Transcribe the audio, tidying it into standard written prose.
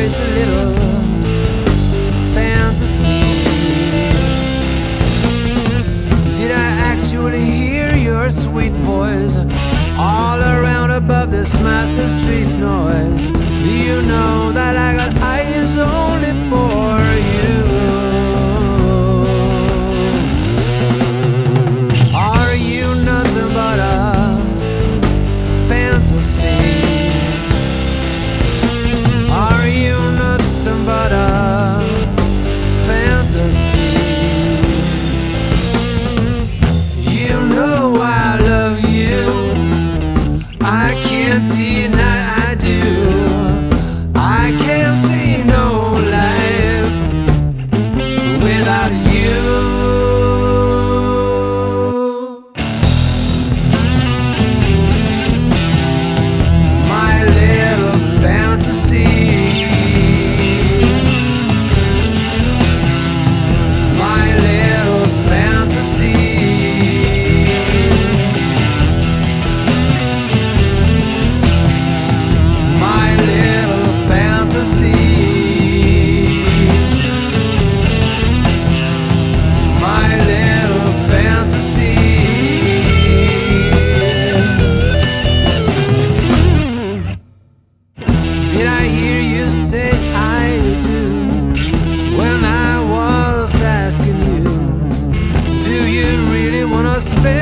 this little fantasy? Did I actually hear your sweet voice all around above this massive street noise? Do you know that I got eyes only for you? Are you nothing but a fantasy? Are you nothing but a fantasy? You know I love you, I can't deny I do. I can't see no life without you. My little fantasy, my little fantasy. My little fantasy, my little fantasy. Did I hear you say I do when I was asking you, do you really wanna spend